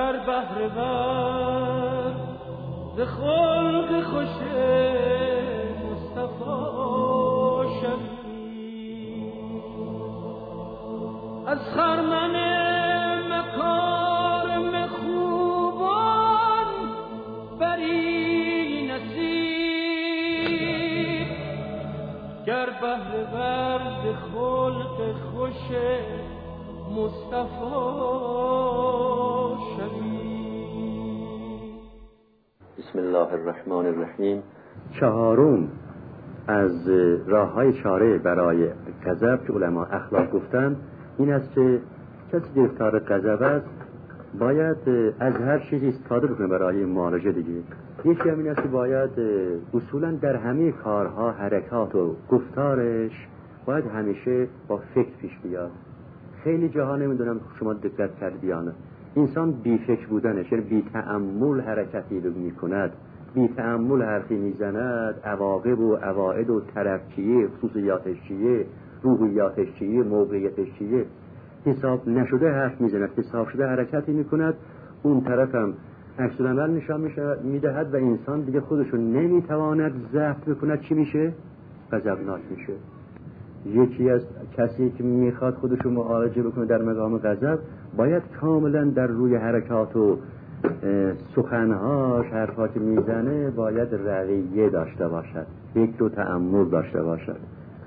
گر بهره ور ز خلق خوش مصطفی شوی، از خرمن مکارم خوبان بری نصیب، گر بهره ور ز خلق خوش مصطفی شوی. بسم الله الرحمن الرحیم. چهارم از راه‌های چاره برای غضب که علما اخلاق گفتن این است که کسی گرفتار غضب است باید از هر چیزی استفاده بکنه برای معالجه دیگه. یکی همین است که باید اصولا در همه کارها، حرکات و گفتارش باید همیشه با فکر پیش بیاد. خیلی جاها نمیدونم شما دقت کردید یا نه، انسان بی فکر بودنش، یعنی بی تأمل حرکتی رو میکند، بی تأمل حرفی میزند، عواقب و عوائد و طرف چیه، خصوصیاتش چیه، روحیاتش چیه، موقعیتش چیه، حساب نشده حرف میزند، حساب شده حرکتی میکند، اون طرف هم عکس العمل نشان میدهد و انسان دیگه خودشو نمیتواند ضبط بکند. چی میشه؟ غضبناک میشه. یکی از کسی که میخواد خودشو معالجه بکنه در مقام غضب باید کاملا در روی حرکات و سخنهاش، حرفا که میزنه باید رویه داشته باشد، فکر و تأمل داشته باشد.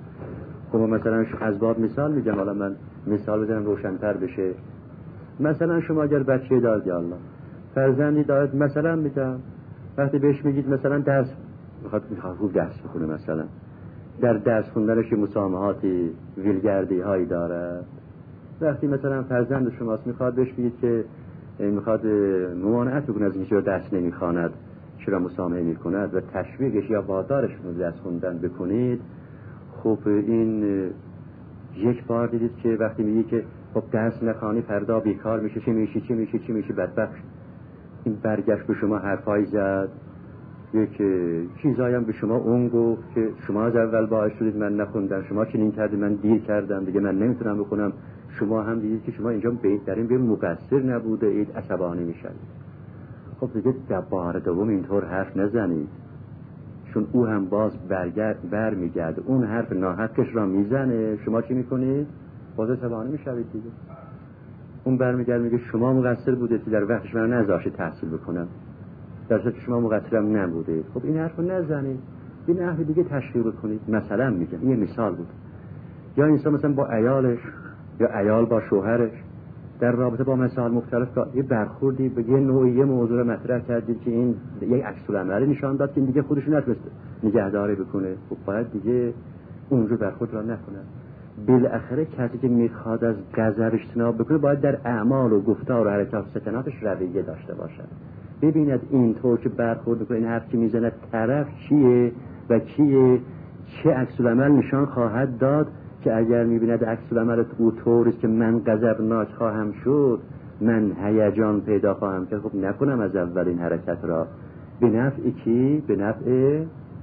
خب مثلا از باب مثال میگم، حالا من مثال بزنم روشن‌تر بشه. مثلا شما اگر بچه دارید یا الله فرزندی دارید، مثلا میگم وقتی بهش میگید مثلا درس میخواد خوب درس بخونه، مثلا در درس خوندنش مسامحاتی، ویلگردی هایی داره، وقتی مثلا فرزند شماست میخواد بهش بگید که میخواد ممانعت بکنه از اینکه درس نمیخواند، چرا مسامحه میکند و تشویقش یا وادارش به درس خوندن بکنید، خب این یک بار دیدید که وقتی میگی که خب درس نخوانی فردا بیکار میشه، چی میشی بدبخت، این برگشت به شما حرفایی زد، یک چیزایی هم به شما اون گفت که شما از اول باعث شدید من نخوندم، شما چنین کردید من دیر کردم دیگه من نمیتونم بخونم، شما هم دیدید که شما اینجا بهترین به مقصر نبوده اید، عصبانی میشید. خب دیگه بار دوم اینطور حرف نزنید، چون او هم باز برمیگرده اون حرف ناحقش را میزنه، شما چی میکنید؟ باز عصبانی میشید دیگه. اون برمیگرده میگه شما مقصر بودید که در وقتش من نذاشتید تحصیل بکنم، در صورتی که شما مقصرم نبودید. خب این حرفو نزنید، به نحو دیگه تشویق کنید. مثلا میگم این مثال بود، یا انسان مثلا با عیالش یا عیال با شوهرش در رابطه با مسائل مختلف یه برخوردی به یه نوعی یه موضوع رو مطرح کردید که این یک عکس العمل نشان داد که این دیگه خودش نتونست نگهداری بکنه، خب باید دیگه اونجور برخورد را نکنه. بالاخره کسی که میخواد از غضب اجتناب بکنه باید در اعمال و گفتار و حرکات و سکناتش رویه داشته باشد. ببیند اینطور که برخورد بکنه، این حرف که میزند طرف چیه و کیه، چه عکس العمل نشان خواهد داد که اگر میبیند عکس العمل او طوریست که من غضبناک خواهم شد، من هیجان پیدا خواهم کرد، خب نکنم از اول این حرکت را. به نفع کی؟ به نفع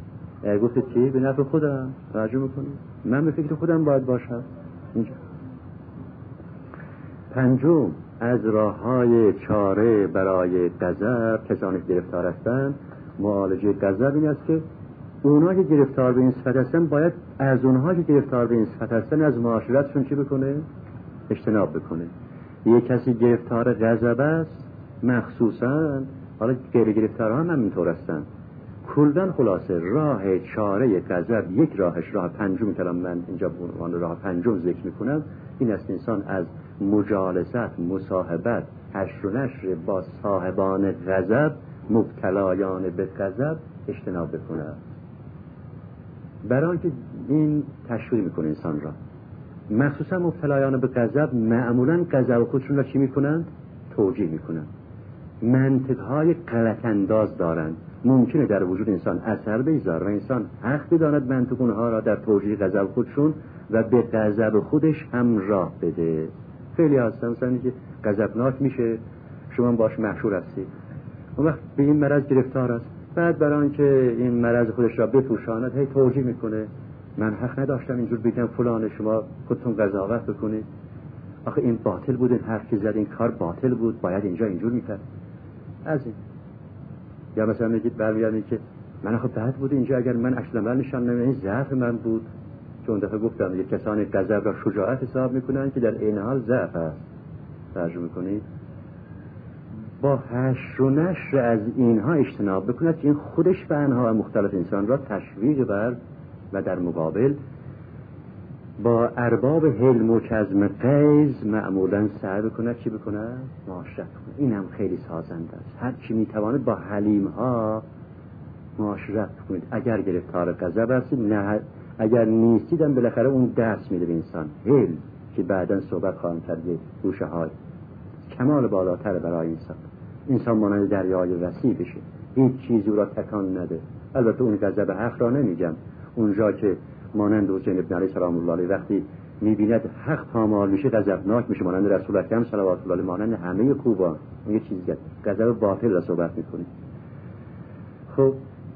گفت کی؟ به نفع خودم. توجه میکنید؟ من به فکر خودم باید باشم اینجا. پنجم از راه‌های چاره برای غضب، کسانی که گرفتار هستند، معالجه غضب این است که اونها که گرفتار به این صفت هستن باید از اونها که گرفتار به این صفت هستن از معاشرتشون چی بکنه؟ اجتناب بکنه. یک کسی گرفتار غضب است، مخصوصا حالا غیر گرفتارها هم اینطور هستن، کلاً خلاصه راه چاره غضب یک راهش، راه پنجم که من اینجا به عنوان راه پنجم ذکر میکنم، این است انسان از مجالست، مصاحبت، حشر و نشر با صاحبان غضب، مبتلایان به غضب اجتناب بکنه. برای آنکه این تشویق میکنه انسان را، مخصوصا مبتلایان به غضب معمولا غضب خودشون را چی میکنند؟ توجیه میکنند، منطقهای غلط انداز دارند. ممکنه در وجود انسان اثر بگذار و انسان حق بداند منطق اونها را در توجیه غضب خودشون و به غضب خودش هم راه بده. خیلی هستن مثلا که غضبناک میشه، شما باش محشور هستید، اون وقت به این مرض گرفتار است، بعد برای آنکه این مرض خودش را بپوشاند هی توجیه میکنه، من حق نداشتم اینجور بگم فلان، شما خودتون قضاوت بکنید. آخه این باطل بود، این حرف که زد این کار باطل بود، باید اینجا اینجور میکرد. از این یا مثلا میگید برمیگردید که من آخه بد بود اینجا، اگر من اصلا نشان نمیدم این ضعف من بود. چون دفعه گفتم یه کسانی غضب را شجاعت حساب میکنن که در این حال ضعف است. ترجمه میکنید با حشر و نشر از اینها اجتناب بکند که این خودش به انواع مختلف انسان را تشویق بر و در مقابل با ارباب حلم و کظم غیظ معمولا سعی بکند چی بکند؟ معاشرت کنه. این هم خیلی سازنده است. هر چی میتواند با حلیم ها معاشرت کنید. اگر گرفتار غضب هستید، نه اگر نیستید هم بالاخره اون درس میده به انسان. حلم که بعداً صحبت خواهم کرد گوشه های کمال بالاتر برای انسان مانند دریای وسیع بشه، هیچ چیزی را تکان نده. البته اون غضب حق را نمیگم، اونجا که مانند حسین ابن علی سلام الله علیه وقتی میبیند حق پامال میشه غضبناک میشه، مانند رسول اکرم صلوات الله علیه، مانند همه خوبان. اون یه چیزی است، غضب باطل را صحبت میکنه. خب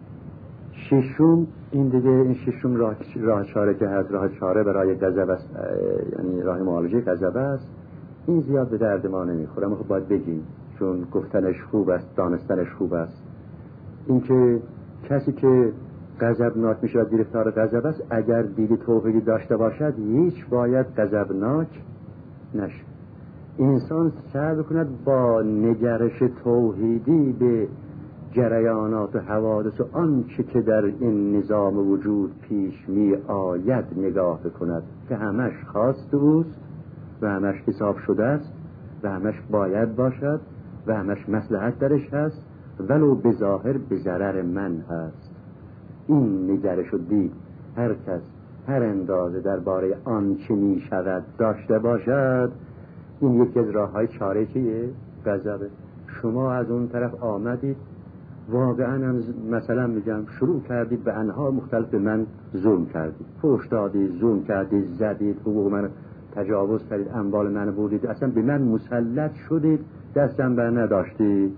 ششم این دیگه، این ششم راه چاره که هست، راه چاره برای غضب است، یعنی راه معالجه غضب است. این زیاد به درد ما نمیخوره، اما خب باید بگیم چون گفتنش خوب است، دانستنش خوب است. اینکه کسی که غضبناک میشه و گرفتار غضب است، اگر دید توحیدی داشته باشد هیچ باید غضبناک نشه. انسان سعی بکند با نگرش توحیدی به جریانات و حوادث و آنچه که در این نظام وجود پیش می آید نگاه بکند که همش خواست اوست و همش حساب شده است و همش باید باشد و همش مصلحت درش هست، ولو به ظاهر به ضرر من هست. این نگرش و دید هر کس هر اندازه درباره آنچه می شود داشته باشد، این یکی از راه‌های چاره چیه؟ غضبه. شما از اون طرف آمدید واقعا هم مثلا میگم شروع کردید به انواع مختلف به من ظلم کردید، فحش دادید، ظلم کردید، زدید، حقوق من تجاوز کردید، اموال من بردید، اصلا به من مسلط شدید، دستم بر نداشتید.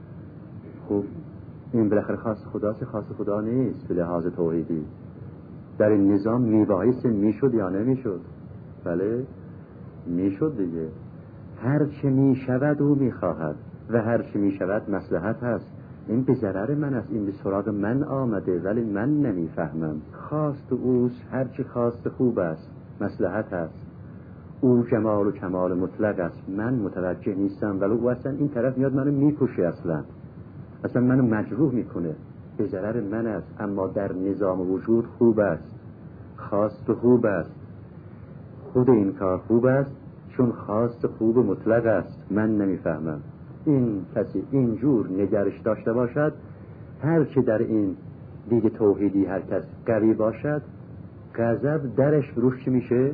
خب این بالاخره خاص خداست، خاص خدا نیست. به لحاظ توحیدی در این نظام میبایست میشد یا نمیشد؟ بله میشد دیگه. هر چه میشود او میخواهد و هر چه میشود مصلحت هست. این به ضرر من است، این به سراغ من آمده ولی من نمیفهمم. خواست اوست، هر چه خواست خوب است، مصلحت است، او جمال و کمال مطلق است. من متوجه نیستم ولی او اصلا این طرف میاد منو میکشه، اصلا منو مجروح میکنه، به ضرر من است. اما در نظام وجود خوب است، خواست خوب است، خود این کار خوب است چون خواست خوب مطلق است. من نمیفهمم. این کسی اینجور نگرش داشته باشد، هر که در این دید توحیدی هر کس قوی باشد، غضب درش روش چی میشه؟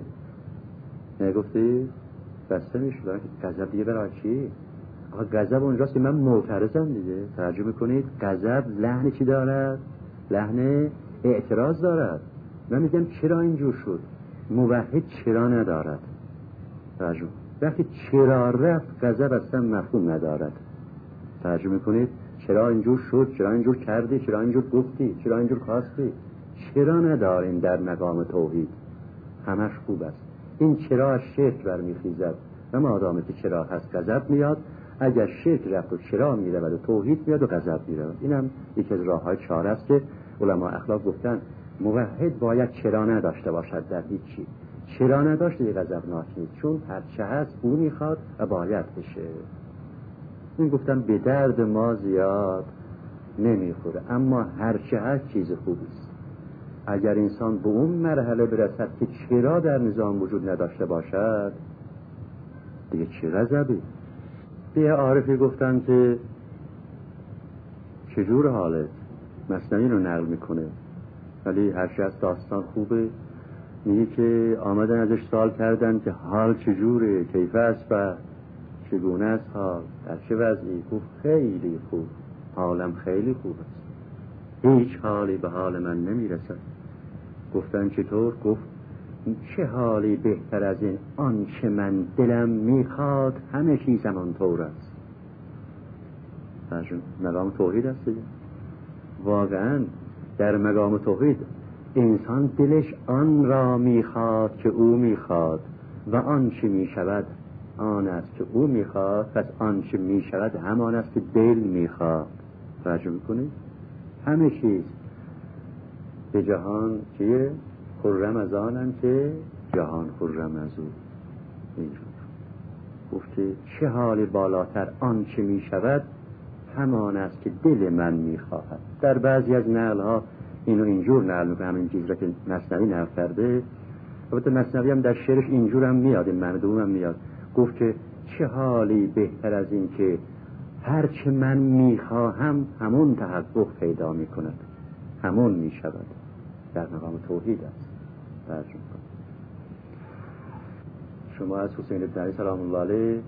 نگفتی؟ بسته میشه. غضب دیگه برای چی؟ آقا غضب اونجاست که من معترضم دیگه. ترجمه میکنید غضب لحن چی دارد؟ لحن اعتراض دارد. من میگم چرا اینجور شد؟ موحد چرا ندارد؟ ترجمه وقتی چرا رفت غضب اصلا مفهوم ندارد. ترجمه میکنید چرا اینجور شد، چرا اینجور کردی، چرا اینجور گفتی، چرا اینجور خواستی. چرا نداریم در مقام توحید؟ همش خوب است. این چرا از شرک برمیخیزد و مادام که چرا هست غضب میاد. اگر شرک رفت و چرا میرود و توحید میاد و غضب میرود. اینم یکی از راه‌های چاره است که علما اخلاق گفتن موحد باید چرا نداشته باشد در هیچ چیز. چرا نداشته یه غضبناک نیست، چون هر چه هست او میخواد و باید بشه. این گفتم به درد ما زیاد نمیخوره، اما هر چه هست چیز خوبی است. اگر انسان به اون مرحله برسد که چرا در نظام وجود نداشته باشد، دیگه چه غضبی. یه عارفی گفتن که چجور حالت؟ مثنوی رو نقل میکنه ولی هر چه از داستان خوبه. میگه که آمدن ازش سوال کردن که حال چجوره، کیف است و چگونه است حال، در چه وضعی؟ گفت خیلی خوب، حالم خیلی خوب است، هیچ حالی به حال من نمیرسد. گفتن چطور؟ گفت چه حالی بهتر از این؟ آنچه من دلم میخواد همه چیزم آنطور است. مقام توحید است دیگه. واقعا در مقام توحید انسان دلش آن را میخواد که او میخواد و آنچه میشود آن است که او میخواد، پس آنچه میشود همان است که دل میخواد. توجه میکنید؟ همه چیز به جهان چیه؟ خرم از آنم که جهان خرم از او. اینجور گفته چه حال بالاتر آنچه میشود همان است که دل من میخواهد. در بعضی از نقل ها اینو اینجور نقل میکنه، همین چیز را که مثنوی نقل کرده. البته مثنوی هم در شعرش اینجور هم میاد، این مردم هم میاد. گفت که چه حالی بهتر از این که هر چه من میخواهم همون تحقق پیدا میکند، همون میشود. در مقام توحید است. ترجمه کن. شما از حسین بن علی سلام الله علیه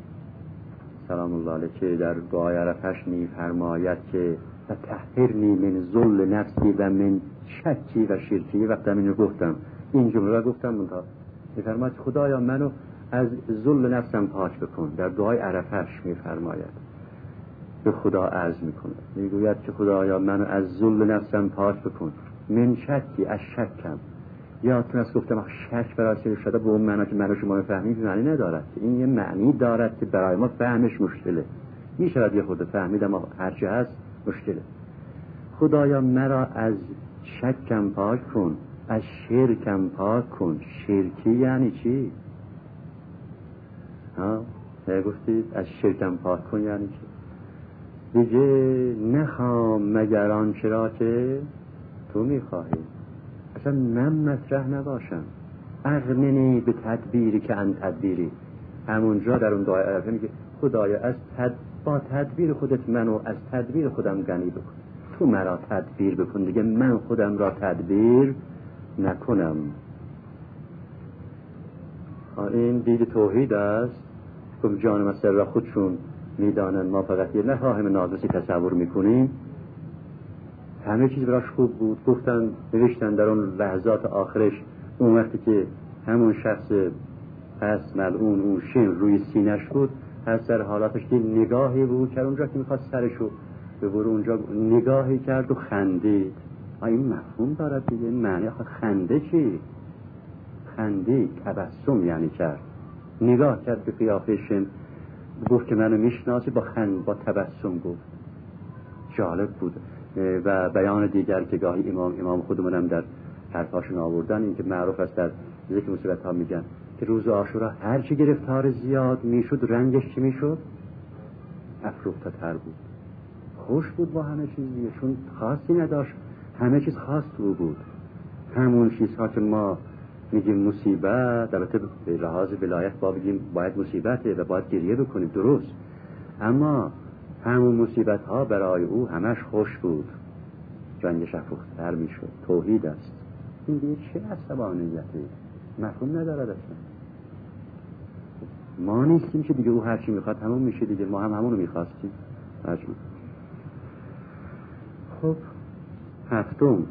که در دعای عرفش میفرماید که و طهرنی من ذل نفسی و من شکی و شرکی. وقتی اینو گفتم، این جمله رو گفتم، منتها میفرماید خدایا منو از ذل نفسم پاک بکن. در دعای عرفش میفرماید، به خدا عرض میکنه، میگوید که خدایا منو از ذل نفسم پاک بکن، من شکی، از شکم. یادتون است گفتم شک برای سیر شده به اون معنا که منو شما میفهمید معنی ندارد. این یه معنی دارد که برای ما فهمش مشکله. میشود یه خود فهمید اما هرچه هست مشکله. خدایا مرا از شکم پاک کن، از شرکم پاک کن. شرکی یعنی چی؟ گفتید از شرکم پاک کن یعنی چی؟ دیگه نخوام مگر آنچه را که تو میخواهی. اصلا من مطرح نباشم. اغننی به تدبیری که ان تدبیری. همونجا در اون دعای عرفه میگه خدایا با تدبیر خودت منو از تدبیر خودم غنی بکن. تو مرا تدبیر بکن دیگه، من خودم را تدبیر نکنم. این دید توحید است. که جان مسئله را خودشون میدانن، ما فقط یه نخواهم ناقصی تصور میکنیم. همه چیز براش خوب بود. گفتن نوشتن در اون لحظات آخرش، اون وقتی که همون شخص پس ملعون اون شین روی سینش بود، از در حالاتش که نگاهی بود کرد اونجا که میخواست سرشو ببره، اونجا نگاهی کرد و خندید. این مفهوم دارد دیگه. این معنی آخه خنده چی؟ خندید، تبسم یعنی کرد. نگاه کرد به قیافه شن، گفت که منو میشناسی، با با تبسم گفت. جالب بود. و بیان دیگر که گاهی امام خودمونم در حرفاشون آوردن، این که معروف است در ذکر مصیبت ها میگن که روز عاشورا هر چی گرفتار زیاد میشد رنگش چی میشد؟ افروخته تر بود. خوش بود با همه چیز دیگه، چون خاصی نداشت، همه چیز خاص تو بود. همون چیزها که ما میگیم مصیبت، البته به لحاظ ولایت بگیم باید مصیبته و باید گریه بکنیم، درست، اما همون مصیبت ها برای او همش خوش بود، رنگش افروخته‌تر میشد. توحید است. این دیگه چه عصبانیتی؟ مفهوم ندارد اصلا. ما نیستیم که دیگه او هر چی میخواد همون میشه دیگه، ما هم همونو میخواستیم. خب هفتم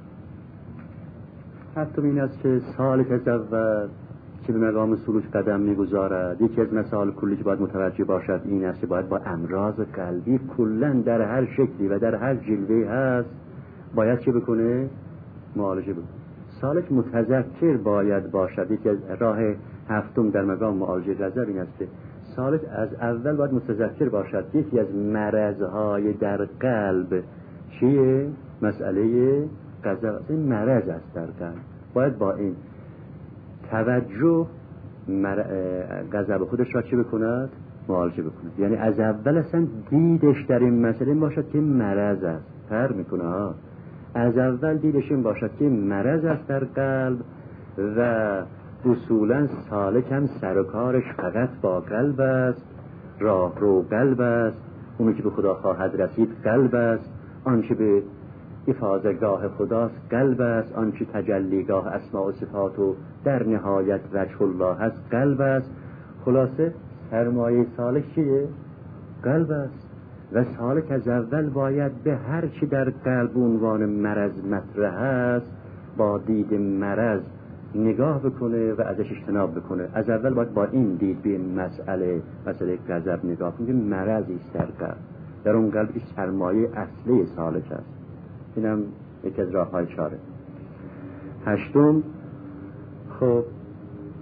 این است که سالک از اول که به مقام سلوک قدم میگذارد، یکی از مسائل کلی که باید متوجه باشد این است که باید با امراض قلبی کلن در هر شکلی و در هر جلوه هست باید چه بکنه؟ معالجه بکنه. سالک متذکر باید باشد. یکی از راه هفتم در مقام معالجه غضب این است که سالک از اول باید متذکر باشد. یکی از مرضهای در قلب چیه؟ مسئله غضب. این مرض است در قلب. باید با این توجه غضب خودش را چه بکند؟ معالجه بکند. یعنی از اول اصلا دیدش در این مسئله باشد که مرض است. فرق میکنه ها. از اول دیدش این باشد که مرض است در قلب و اصولا سالک هم سر و کارش فقط با قلب است، راه رو قلب است، اونی که به خدا خواهد رسید قلب است، آنچه به افاضه‌گاه خداست قلب است، آنچه تجلیگاه اسماء و صفات و در نهایت وجه الله هست قلب است. خلاصه سرمایه سالک چیه؟ قلب است. و سالک از اول باید به هر چی در قلب عنوان مرض مطرح است با دید مرض نگاه بکنه و ازش اجتناب بکنه. از اول باید با این دید به مسئله غضب نگاه کنه. مرضی است در قلب، در اون قلب سرمایه اصلی سالک است. اینم یکی از راه‌های چاره. هشتم، خب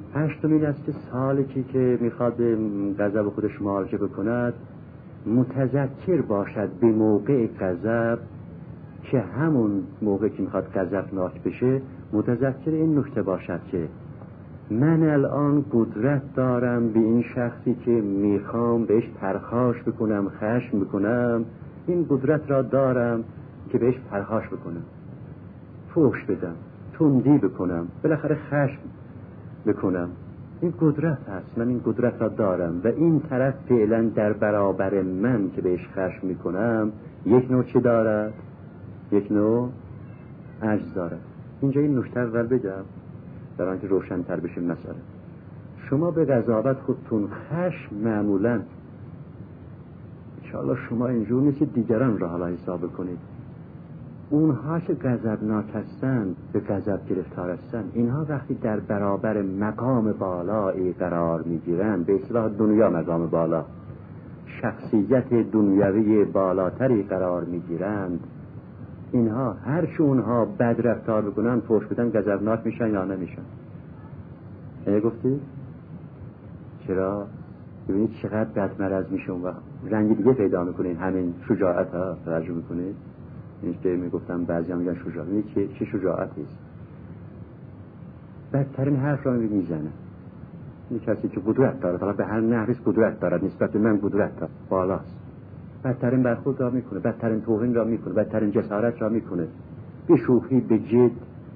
هشتمین است که سالکی که میخواد به غضب خودش مراجعه بکند متذکر باشد به موقع غضب، که همون موقع که میخواد غضبناک بشه متذکر این نکته باشد که من الان قدرت دارم به این شخصی که میخوام بهش پرخاش بکنم، خشم بکنم، این قدرت را دارم که بهش پرخاش بکنم، فحش بدم، تندی بکنم، بالاخره خشم بکنم. این قدرت هست، من این قدرت را دارم و این طرف فعلا در برابر من که بهش خشم میکنم یک نوع چه دارد؟ یک نوع عجز دارد. اینجا این نکته اول بگم در آنکه روشن‌تر بشه مسئله. شما به قضاوت خودتون خشم معمولا انشاءالله شما اینجور نیست دیگران را حالا حساب کنید، اونها که غضبناک هستند، به غضب گرفتار هستند، اینها وقتی در برابر مقام بالایی قرار میگیرند، به اصطلاح دنیا مقام بالا، شخصیت دنیوی بالاتری قرار میگیرند، اینها هر چه اونها بد رفتار بکنن، فحش بدن، غضبناک میشن یا نمیشن؟ گفتی؟ چرا؟ ببینید چقدر بد مرض میشه و رنگ دیگه پیدا میکنین. همین شجاعت ها توجه میکنید؟ این که میگفتم بعضی هم میگن شجاعت، چه شجاعتی است؟ بدترین حرف را میزنه. این کسی که قدرت داره، حالا به هر نحوی قدرت داره، نسبت به من قدرت داره، بالاست، بدترین برخورد را میکنه، بدترین توهین را میکنه، بدترین جسارت را میکنه، به شوخی، به جد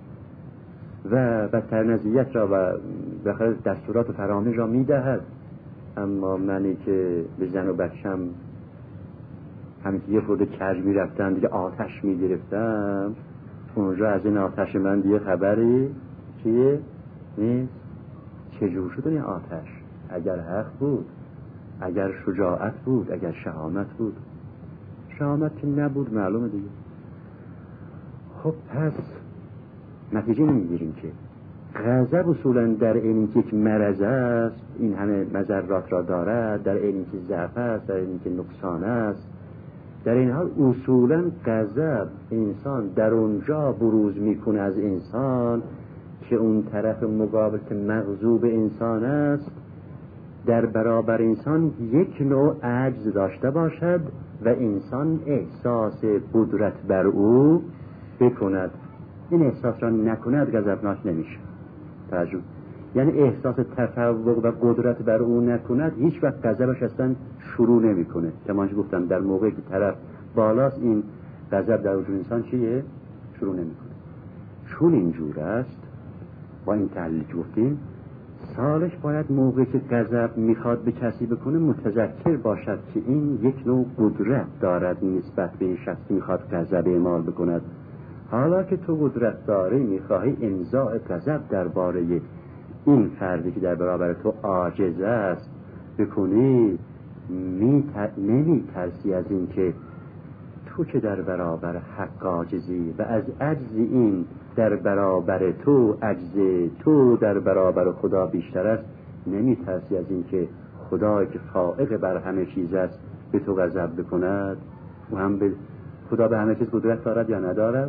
و بدترین اذیت را و بخاطر دستورات و فرامین را میدهد. اما منی که به زن و بچم همین که یه خورده کج میرفتم دیگه آتش میگرفتم، اونجا از این آتش من دیگه خبری چیه؟ نیست. چجور شد این آتش؟ اگر حق بود، اگر شجاعت بود، اگر شهامت بود. شهامت که نبود معلومه دیگه. خب پس نتیجه نمیگیریم که غضب اصولا در این که یک مرض است، این همه مضرات را دارد، در این که ضعف است، در این که نقصان است، در این حال اصولا غضب انسان در اونجا بروز میکنه از انسان که اون طرف مقابل که مغضوب انسان است در برابر انسان یک نوع عجز داشته باشد و انسان احساس قدرت بر او بکند. این احساس را نکند غضبناک نمیشه. توجه، یعنی احساس تفوق و قدرت بر او نکند، هیچ وقت غضبش اصلا شروع نمیکنه. چون گفتم در موقعی که طرف بالاست این غضب در وجود انسان چیه؟ شروع نمیکنه. چون اینجور است با این تحلیل که گفتیم سالش باید موقعی که غضب میخواد به کسی بکنه متذکر باشد که این یک نوع قدرت دارد نسبت به این شخصی میخواد غضب اعمال بکند. حالا که تو قدرت داری میخواهی امضاء غضب درباره این فردی که در برابر تو عاجز است بکنی، نمی ترسی از این که تو که در برابر حق عاجزی و از عجز این در برابر تو، عجز تو در برابر خدا بیشتر است، نمی ترسی از این که خدایی که فائق بر همه چیز است به تو غضب بکند؟ و هم خدا به همه چیز قدرت دارد یا ندارد؟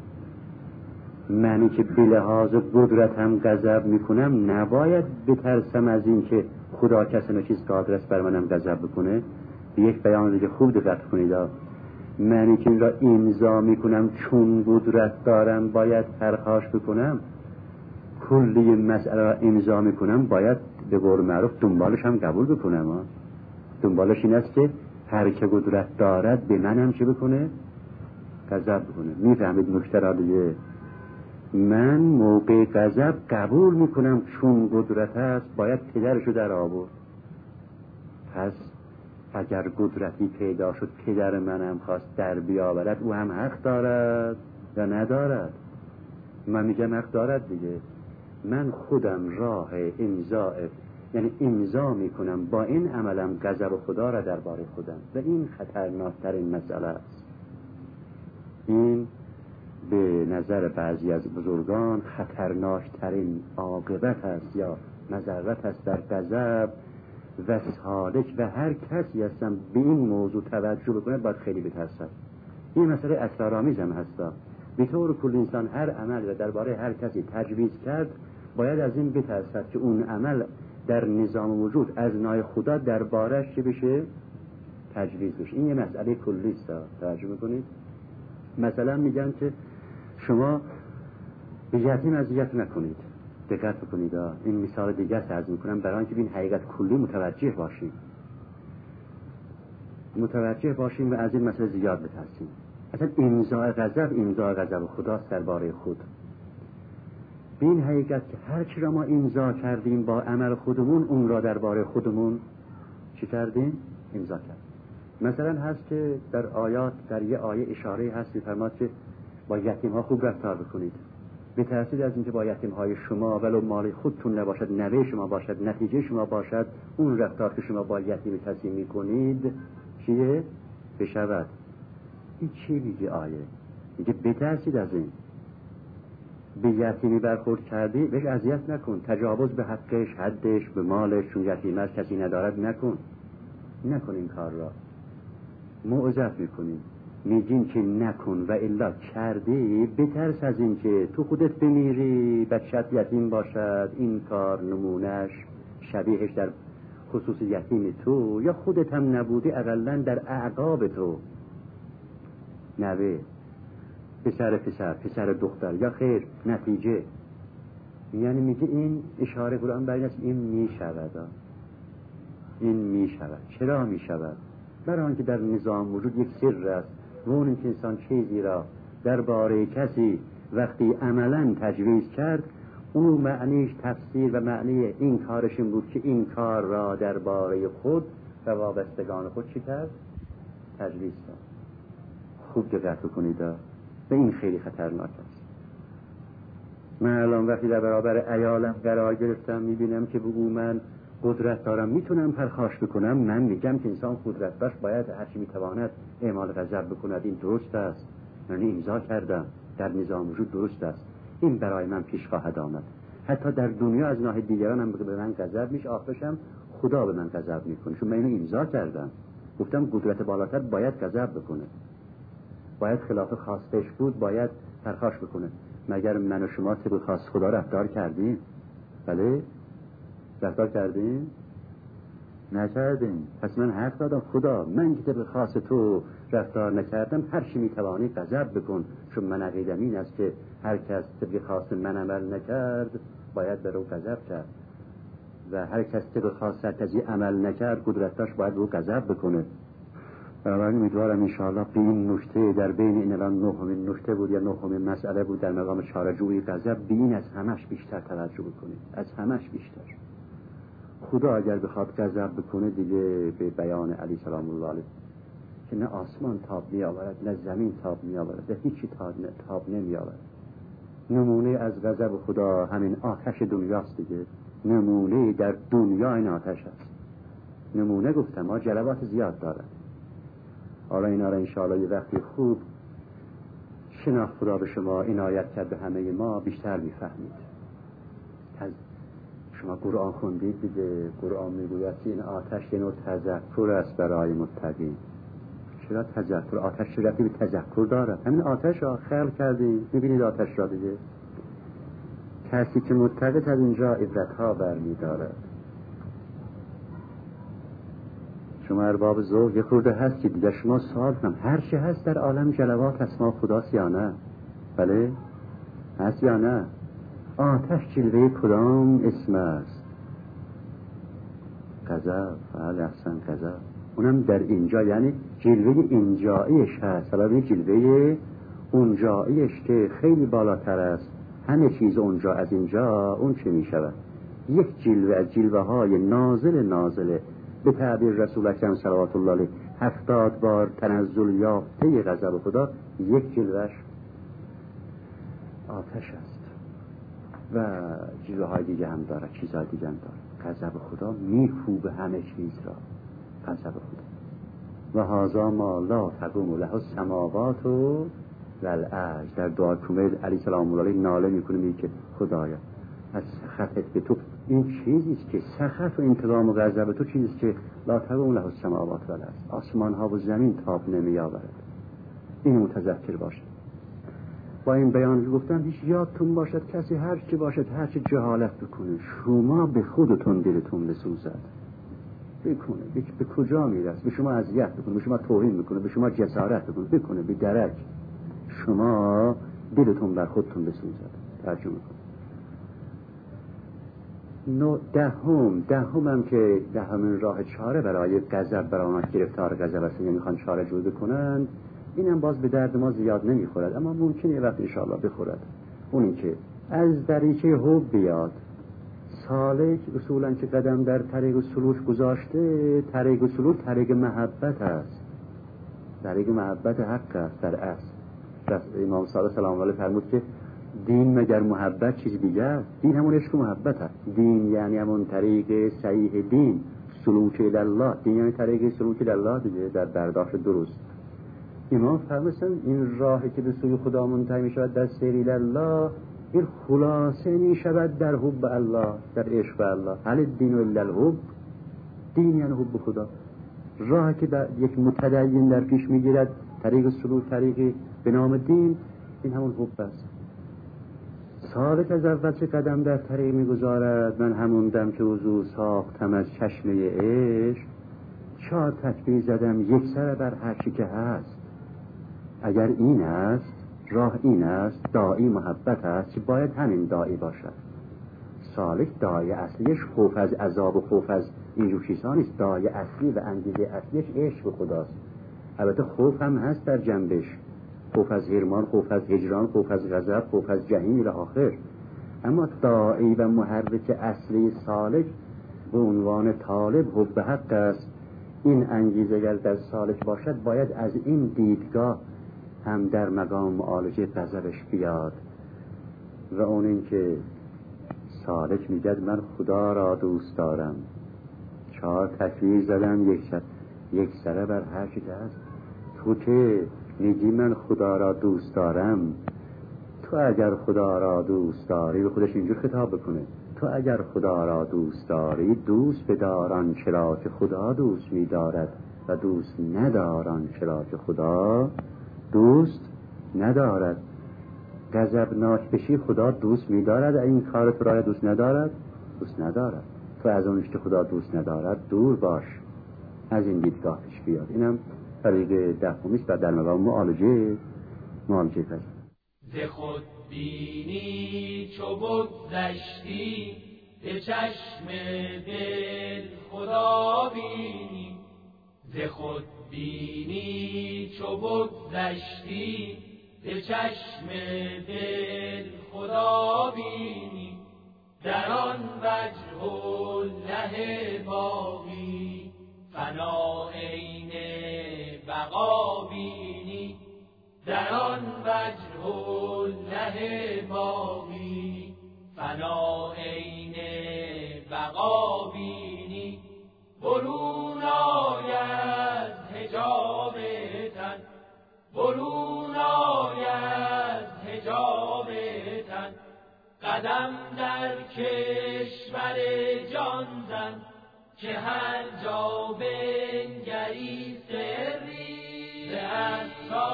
منی که به لحاظ قدرت هم غضب میکنم نباید بترسم از این که خدا کسی چیز قادر است بر منم غضب بکنه؟ به یک بیان دیگه خوب دقت کنید. منی که این را امضا میکنم چون قدرت دارم باید پرخاش بکنم، کلی مسئله را امضا میکنم باید به قول معروف دنبالش هم قبول بکنم. دنبالش این است که هر که قدرت دارد به من هم چه بکنه؟ غضب بکنه. میفهمید نکته را دیگه؟ من موقع غضب قبول میکنم چون قدرت است باید پدرشو در آورد. پس اگر قدرتی پیدا شد پدر منم خواست در بیاورد، او هم حق دارد یا ندارد؟ من میگم حق دارد دیگه. من خودم راه امضا، یعنی امضا میکنم با این عملم غضب خدا را درباره خودم و این خطرناکترین مسئله است. این به نظر بعضی از بزرگان خطرناکترین عاقبت است یا مضرت است در غضب و سالک و هر کسی هستم به این موضوع توجه بکنه باید خیلی بترسد. این مسئله اسرارآمیز هم هستا. به طور کل انسان هر عمل و درباره هر کسی تجویز کرد باید از این بترسد که اون عمل در نظام وجود از نای خدا دربارش چه بشه؟ تجویز بشه. این یه مسئله کلی است، توجه میکنید؟ مثلا میگن که شما به یتیم اذیت نکنید. دقت بکنید، این مثال دیگه است عرض میکنم برای اینکه این حقیقت کلی متوجه باشیم و از این مسئله زیاد بترسیم. اصلا امضاء غضب خداست درباره خود. به این حقیقت که هر چی را ما امضا کردیم با عمل خودمون، اون را درباره خودمون چی کردیم؟ امضا کردیم. مثلا هست که در آیات، در یه آیه اشاره هست می‌فرماد که با یتیم ها خوب رفتار بکنید. بترسید از اینکه با یتیم های شما ولو مال خودتون نباشد، نوه شما باشد، نتیجه شما باشد، اون رفتار که شما با یتیم کسی میکنید چیه؟ بشود. این چی میگه آیه؟ میگه بترسید از این. به یتیمی برخورد کردی بهش اذیت نکن، تجاوز به حقش، حدش، به مالش، چون یتیم است کسی ندارد نکن این کار را. موعظت میکنیم، میگیم که نکن و الا کردی، بترس از این که تو خودت بمیری بچت یتیم باشد، این کار نمونش شبیهش در خصوص یتیم تو، یا خودت هم نبودی اقلن در اعقاب تو نوه، پسر دختر، یا خیر نتیجه. یعنی میگه این اشاره قرآن برای است این میشود. چرا میشود؟ برای آنکه در نظام وجود یک سر است و اون که انسان چیزی را درباره کسی وقتی عملا تجویز کرد، اون معنیش تفسیر و معنی این کارش این بود که این کار را درباره خود و وابستگان خود چی کرد؟ تجویز کرد. خوب دقت کنید و این خیلی خطرناک است. من الان وقتی در برابر عیالم قرار گرفتم میبینم که بگو من قدرت دارم میتونم پرخاش بکنم، من میگم که انسان قدرت داشت باید هرچی میتواند اعمال غضب بکند. این درست است، من امضا کردم در نظام وجود درست است، این برای من پیش خواهد آمد. حتی در دنیا از ناحیه دیگران هم به من غضب میشه، آخرشم خدا به من غضب میکنه، چون من اینو امضا کردم. گفتم قدرت بالاتر باید غضب بکنه، باید خلاف خواستش بود باید پرخاش بکنه. مگر من و شما طبق خواست خدا رفتار کردیم؟ بله رفتار کردیم؟ نکردیم. پس من حق دادم خدا، من که طبق خواست تو رفتار نکردم، هر چی میتوانی غضب بکن، چون من عقیدم این است که هر کس طبق خواست من عمل نکرد باید بر او غضب کرد و هر کس طبق خواست کسی عمل نکرد قدرت داشت باید او غضب بکنه. بنابراین امیدوارم انشاءالله به این نکته در بین این الان 9مین نکته بود یا 9مین مسئله بود در مقام چاره‌جویی غضب، به این از همش بیشتر توجه بکنید، از همش بیشتر. خدا اگر بخواد غضب بکنه دیگه به بیان علی سلام الله علیه که نه آسمان تاب می آورد نه زمین تاب می آورد، هیچی تاب نمی آورد. نمونه از غضب خدا همین آتش دنیاست دیگه. نمونه در دنیا این آتش است. نمونه گفتم جلوات زیاد دارد. حالا اینا را انشاءالله یه وقتی خوب شناخت خدا به شما عنایت کرد، به همه ما بیشتر میفهمید. از شما قرآن خوندید دیگه، قرآن میگوید که این آتش یه نوع تذکر است برای متقین. چرا تذکر؟ آتش چه ربطی به تذکر دارد؟ همین آتش را خلق کردی، میبینید آتش را دیگه. کسی که متقی از اینجا عبرتها برمی‌دارد. شما ارباب ذوق یه خورده هست که دیگه شما سوال کنم هر چه هست در عالم جلوات اسماء خداست یا نه؟ بله هست یا نه؟ آتش جلوه کدام اسم است؟ غضب. بله احسن غضب. اونم در اینجا یعنی جلوه اینجایش هست. حالا جلوه اونجایش که خیلی بالاتر است، همه چیز اونجا از اینجا اون چه می شود؟ یک جلوه از جلوه های نازله به تعبیر رسول اکرم صلوات الله علیه 70 بار تنزل یافته غضب خدا، یک جلوهش آتش است و جلوه های دیگه هم داره، چیزهای دیگه هم داره. غضب خدا میکوبه همه چیز را. غضب خدا و هذا ما لا تقوم له السماوات والارض. در دعا کومیل علی سلام الله علیه ناله میکنه، میگه که خدایا از سخطت به تو، این چیزیست که سخط و انتقام و غضب تو چیزیست که لا تقوم له السماوات والارض، آسمان ها و زمین تاب نمی آورد. این متذکر باشه. با این بیان که گفتم هیچ یادتون باشد کسی هر چی باشد هر چی جهالت بکنه شما به خودتون دلتون بسوزد بکنه به کجا میرسه؟ به شما اذیت بکنه، به شما توهین بکنه، به شما جسارت بکنه به درک شما دلتون بر خودتون بسوزد. ترجمه کن. دهم که دهمین راه چاره برای غضب برای آنها گرفتار غضب است، یعنی میخوان چاره جویی کنند، اینم باز به درد ما زیاد نمیخورد اما ممکنه یه وقت انشاءالله بخورد. اون این که از دریچه حب بیاد. سالک اصولا که قدم در طریق سلوک گذاشته، طریق سلوک طریق محبت است، طریق محبت حق است. در اصل امام صادق سلام علیه فرمود که دین مگر محبت چیز دیگه است؟ دین همون عشق و محبت است. دین یعنی همون طریق صحیح دین، سلوک الله. دین یعنی طریق سلوک الله دیگه، در برداشت درست. امام فرمودن این راهی که به سوی خدا منتهی می شود در سیر الله، این خلاصه می شود در حب الله، در عشق الله. هل الدین الا الحب؟ دین یعنی حب خدا. راهی که در یک متدین در پیش می گیرد، طریق سلوک، طریق به نام دین، این همون حب است. سالک از اول چه قدم در طریق می گذارد، من همون دم که وضو ساختم از چشمه عشق، 4 تکبیر زدم یک سر بر هر چی که هست. اگر این است، راه این است، داعی محبت است که باید همین داعی باشد. سالک داعی اصلیش خوف از عذاب و خوف از اینجور چیزها نیست. داعی اصلی و انگیزه اصلیش عشق خداست. البته خوف هم هست در جنبش، خوف از حرمان، خوف از هجران، خوف از غضب، خوف از جهنم الی آخر. اما داعی و محرک اصلی سالک به عنوان طالب حب حق است. این انگیزه اگر در سالک باشد باید از این دیدگاه هم در مقام معالجه غضبش بیاد و اون این که سالک میگد من خدا را دوست دارم، 4 تکبیر زدم یک سره بر هر چی که هست. تو که میگی من خدا را دوست دارم، تو اگر خدا را دوست داری، به خودش اینجور خطاب بکنه، تو اگر خدا را دوست داری دوست بداران چرا که خدا دوست می‌دارد و دوست نداران چرا که خدا دوست ندارد. غضبناک بشی خدا دوست می‌دارد، این کار تو را دوست ندارد، دوست ندارد. تو از اونش که خدا دوست ندارد دور باش، از این دیدگاه پیش بیاد. اینم طریق دهمیست و در مقام معالجه غضب. ز خود بینی چو بگذشتی، به چشم دل خدا بینی. ز خود بینی چو بگذشتی، به چشم دل خدا بینی. در آن وجه الله باقی، فنا عین بقا بینی. در آن وجه الله باقی، فنا عین بقا بینی. برون آید حجاب تن، برون آید حجاب تن. قدم در کشور جان زن، که هر جا بنگری سری ز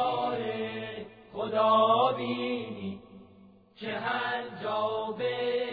اسرار خدا بینی. که هر جا